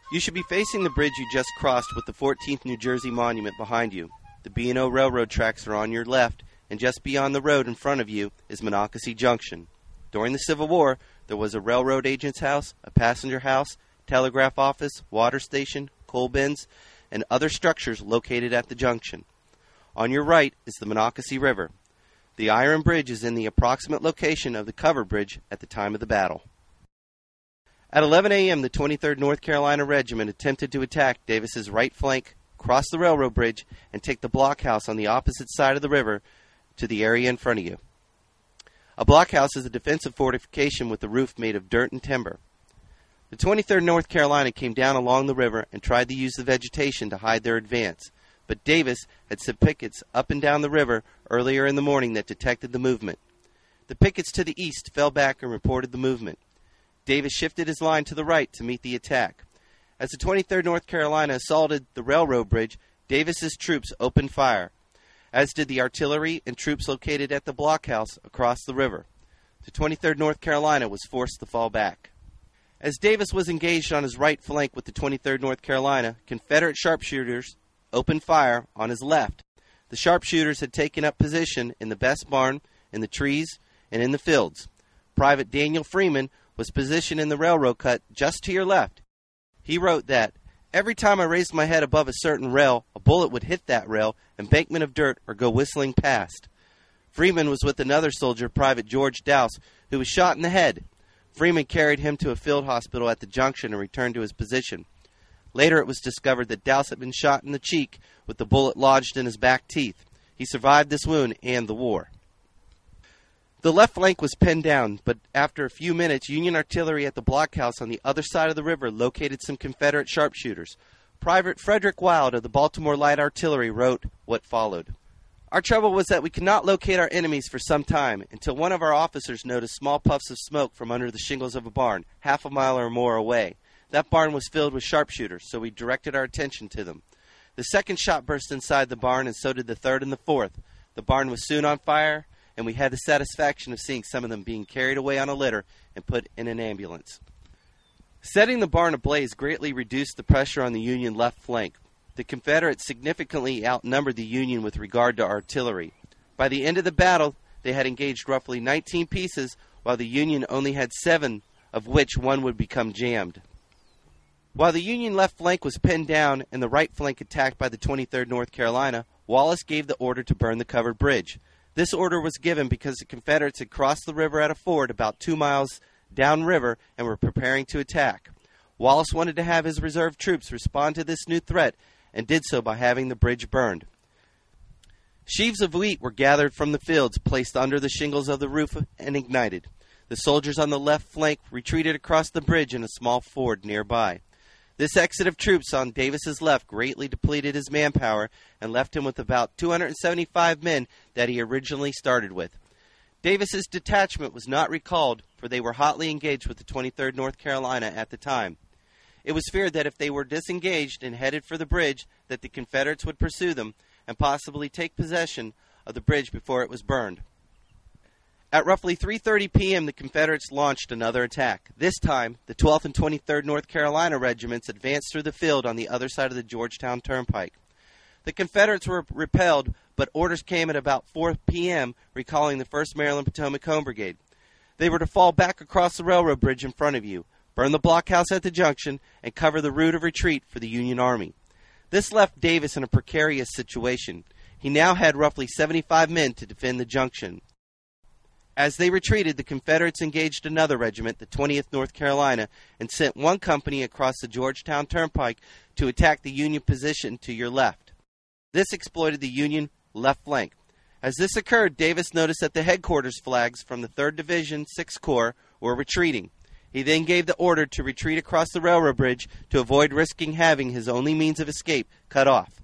You should be facing the bridge you just crossed with the 14th New Jersey Monument behind you. The B&O Railroad tracks are on your left, and just beyond the road in front of you is Monocacy Junction. During the Civil War, there was a railroad agent's house, a passenger house, telegraph office, water station, coal bins, and other structures located at the junction. On your right is the Monocacy River. The Iron Bridge is in the approximate location of the covered bridge at the time of the battle. At 11 a.m., the 23rd North Carolina Regiment attempted to attack Davis's right flank, cross the railroad bridge, and take the blockhouse on the opposite side of the river to the area in front of you. A blockhouse is a defensive fortification with the roof made of dirt and timber. The 23rd North Carolina came down along the river and tried to use the vegetation to hide their advance, but Davis had set pickets up and down the river earlier in the morning that detected the movement. The pickets to the east fell back and reported the movement. Davis shifted his line to the right to meet the attack. As the 23rd North Carolina assaulted the railroad bridge, Davis's troops opened fire, as did the artillery and troops located at the blockhouse across the river. The 23rd North Carolina was forced to fall back. As Davis was engaged on his right flank with the 23rd North Carolina, Confederate sharpshooters opened fire on his left. The sharpshooters had taken up position in the Best Barn, in the trees, and in the fields. Private Daniel Freeman was positioned in the railroad cut just to your left. He wrote that, "Every time I raised my head above a certain rail, a bullet would hit that rail, embankment of dirt, or go whistling past." Freeman was with another soldier, Private George Dowse, who was shot in the head. Freeman carried him to a field hospital at the junction and returned to his position. Later it was discovered that Dowse had been shot in the cheek with the bullet lodged in his back teeth. He survived this wound and the war. The left flank was pinned down, but after a few minutes, Union artillery at the blockhouse on the other side of the river located some Confederate sharpshooters. Private Frederick Wild of the Baltimore Light Artillery wrote what followed. "Our trouble was that we could not locate our enemies for some time, until one of our officers noticed small puffs of smoke from under the shingles of a barn, half a mile or more away. That barn was filled with sharpshooters, so we directed our attention to them. The second shot burst inside the barn, and so did the third and the fourth. The barn was soon on fire, and we had the satisfaction of seeing some of them being carried away on a litter and put in an ambulance." Setting the barn ablaze greatly reduced the pressure on the Union left flank. The Confederates significantly outnumbered the Union with regard to artillery. By the end of the battle, they had engaged roughly 19 pieces, while the Union only had 7, of which one would become jammed. While the Union left flank was pinned down and the right flank attacked by the 23rd North Carolina, Wallace gave the order to burn the covered bridge. This order was given because the Confederates had crossed the river at a ford about 2 miles downriver and were preparing to attack. Wallace wanted to have his reserve troops respond to this new threat and did so by having the bridge burned. Sheaves of wheat were gathered from the fields, placed under the shingles of the roof, and ignited. The soldiers on the left flank retreated across the bridge in a small ford nearby. This exit of troops on Davis's left greatly depleted his manpower and left him with about 275 men that he originally started with. Davis's detachment was not recalled, for they were hotly engaged with the 23rd North Carolina at the time. It was feared that if they were disengaged and headed for the bridge, that the Confederates would pursue them and possibly take possession of the bridge before it was burned. At roughly 3:30 p.m., the Confederates launched another attack. This time, the 12th and 23rd North Carolina regiments advanced through the field on the other side of the Georgetown Turnpike. The Confederates were repelled, but orders came at about 4 p.m., recalling the 1st Maryland Potomac Home Brigade. They were to fall back across the railroad bridge in front of you, burn the blockhouse at the junction, and cover the route of retreat for the Union Army. This left Davis in a precarious situation. He now had roughly 75 men to defend the junction. As they retreated, the Confederates engaged another regiment, the 20th North Carolina, and sent one company across the Georgetown Turnpike to attack the Union position to your left. This exploited the Union left flank. As this occurred, Davis noticed that the headquarters flags from the 3rd Division, 6th Corps, were retreating. He then gave the order to retreat across the railroad bridge to avoid risking having his only means of escape cut off.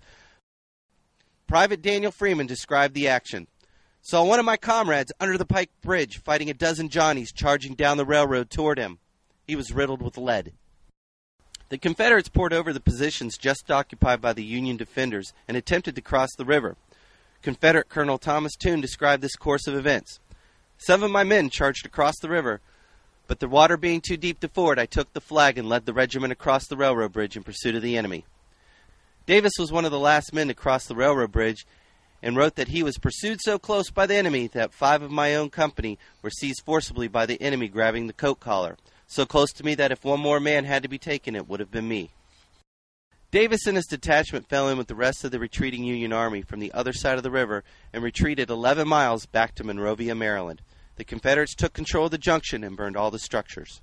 Private Daniel Freeman described the action. "Saw one of my comrades under the Pike Bridge fighting a dozen Johnnies charging down the railroad toward him. He was riddled with lead." The Confederates poured over the positions just occupied by the Union defenders and attempted to cross the river. Confederate Colonel Thomas Toone described this course of events. "Some of my men charged across the river, But the water being too deep to ford, I took the flag and led the regiment across the railroad bridge in pursuit of the enemy. Davis was one of the last men to cross the railroad bridge and wrote that he was pursued so close by the enemy that 5 of my own company were seized forcibly by the enemy grabbing the coat collar, so close to me that if one more man had to be taken, it would have been me. Davis and his detachment fell in with the rest of the retreating Union Army from the other side of the river and retreated 11 miles back to Monrovia, Maryland. The Confederates took control of the junction and burned all the structures.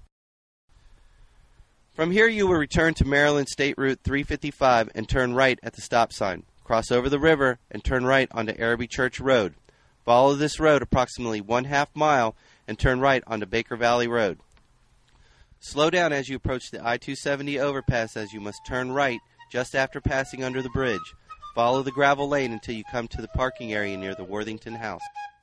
From here you will return to Maryland State Route 355 and turn right at the stop sign. Cross over the river and turn right onto Araby Church Road. Follow this road approximately 1/2 mile and turn right onto Baker Valley Road. Slow down as you approach the I-270 overpass, as you must turn right just after passing under the bridge. Follow the gravel lane until you come to the parking area near the Worthington House.